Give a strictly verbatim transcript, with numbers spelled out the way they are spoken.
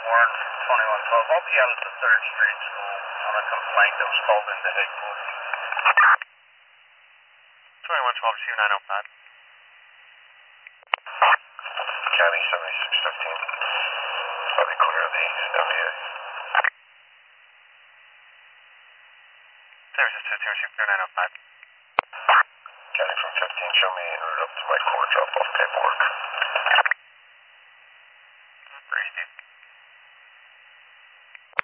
Warren from twenty-one twelve. I'll be out at the third Street School on a complaint that was called into headquarters. twenty-one twelve G nine oh five. County seventy-six fifteen. Let me clear the M V A. Services two zero six nine oh five. County from fifteen, show me en route up to my core drop-off paperwork.